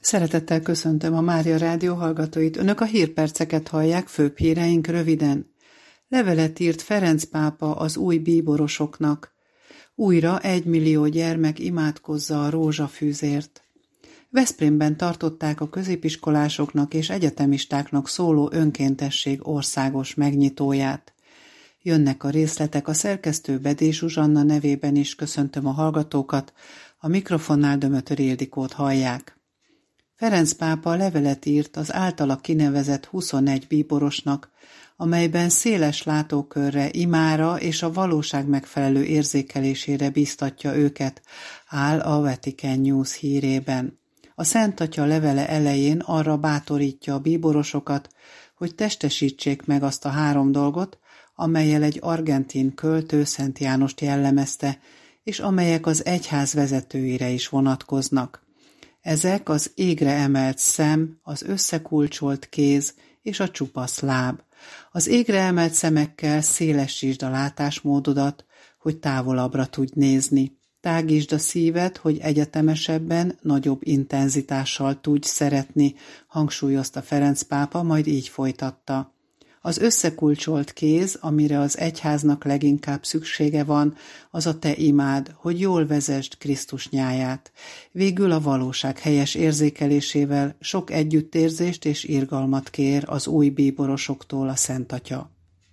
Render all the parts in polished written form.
Szeretettel köszöntöm a Mária Rádió hallgatóit. Önök a hírperceket hallják, főbb híreink röviden. Levelet írt Ferenc pápa az új bíborosoknak. Újra 1 millió gyermek imádkozza a rózsafűzért. Veszprémben tartották a középiskolásoknak és egyetemistáknak szóló önkéntesség országos megnyitóját. Jönnek a részletek, a szerkesztő Bedély Zsuzsanna nevében is köszöntöm a hallgatókat, a mikrofonnál Dömötör Ildikót hallják. Ferenc pápa levelet írt az általa kinevezett 21 bíborosnak, amelyben széles látókörre, imára és a valóság megfelelő érzékelésére bíztatja őket, áll a Vatican News hírében. A Szent Atya levele elején arra bátorítja a bíborosokat, hogy testesítsék meg azt a 3 dolgot, amellyel egy argentin költő Szent Jánost jellemezte, és amelyek az egyház vezetőire is vonatkoznak. Ezek az égre emelt szem, az összekulcsolt kéz és a csupasz láb. Az égre emelt szemekkel szélesítsd a látásmódodat, hogy távolabbra tudj nézni. Tágítsd a szíved, hogy egyetemesebben, nagyobb intenzitással tudj szeretni, hangsúlyozta Ferenc pápa, majd így folytatta. Az összekulcsolt kéz, amire az egyháznak leginkább szüksége van, az a te imád, hogy jól vezesd Krisztus nyáját. Végül a valóság helyes érzékelésével sok együttérzést és irgalmat kér az új bíborosoktól a Szent Atya.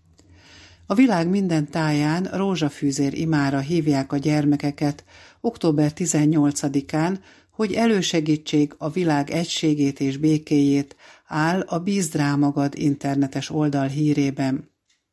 A világ minden táján rózsafűzér imára hívják a gyermekeket október 18-án, hogy elősegítsék a világ egységét és békéjét, áll a Bízd rá magad internetes oldal hírében.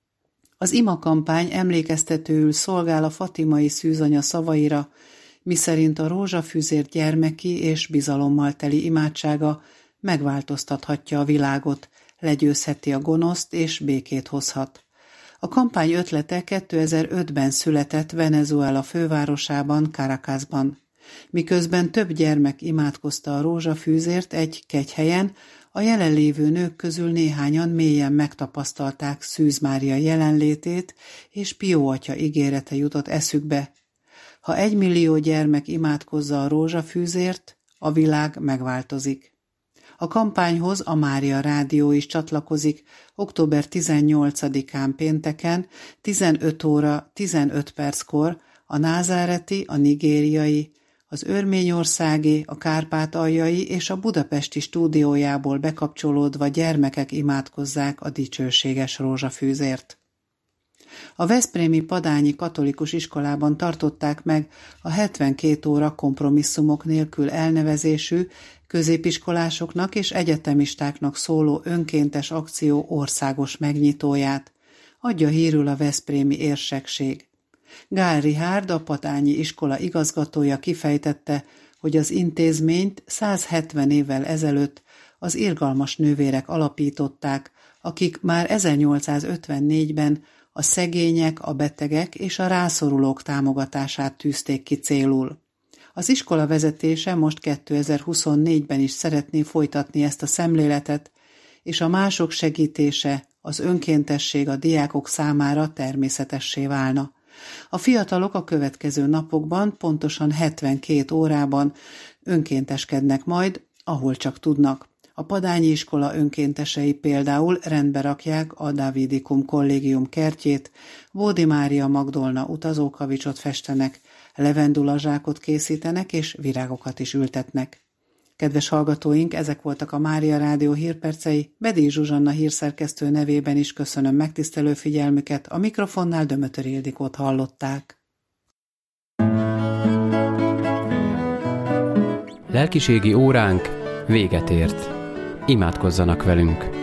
Az imakampány emlékeztetőül szolgál a fatimai szűzanya szavaira, miszerint a rózsafűzér gyermeki és bizalommal teli imádsága megváltoztathatja a világot, legyőzheti a gonoszt és békét hozhat. A kampány ötlete 2005-ben született Venezuela fővárosában, Caracasban. Miközben több gyermek imádkozta a rózsafűzért egy kegyhelyen, a jelenlévő nők közül néhányan mélyen megtapasztalták Szűz Mária jelenlétét, és Pió atya ígérete jutott eszükbe. Ha 1 millió gyermek imádkozza a rózsafűzért, a világ megváltozik. A kampányhoz a Mária Rádió is csatlakozik október 18-án pénteken 15 óra 15 perckor a názáreti, a nigériai, az örményországi, a kárpátaljai és a budapesti stúdiójából bekapcsolódva gyermekek imádkozzák a dicsőséges rózsafűzért. A veszprémi Padányi Katolikus Iskolában tartották meg a 72 óra kompromisszumok nélkül elnevezésű középiskolásoknak és egyetemistáknak szóló önkéntes akció országos megnyitóját, adja hírül a veszprémi érsekség. Gál Richárd, a Patányi iskola igazgatója kifejtette, hogy az intézményt 170 évvel ezelőtt az irgalmas nővérek alapították, akik már 1854-ben a szegények, a betegek és a rászorulók támogatását tűzték ki célul. Az iskola vezetése most 2024-ben is szeretné folytatni ezt a szemléletet, és a mások segítése, az önkéntesség a diákok számára természetessé válna. A fiatalok a következő napokban pontosan 72 órában önkénteskednek majd, ahol csak tudnak. A Padányi iskola önkéntesei például rendbe rakják a Davidikum kollégium kertjét, Bódi Mária Magdolna utazókavicsot festenek, levendulazsákot készítenek és virágokat is ültetnek. Kedves hallgatóink, ezek voltak a Mária Rádió hírpercei, Bedély Zsuzsanna hírszerkesztő nevében is köszönöm megtisztelő figyelmüket, a mikrofonnál Dömötör Ildikót hallották. Lelkiségi óránk véget ért. Imádkozzanak velünk!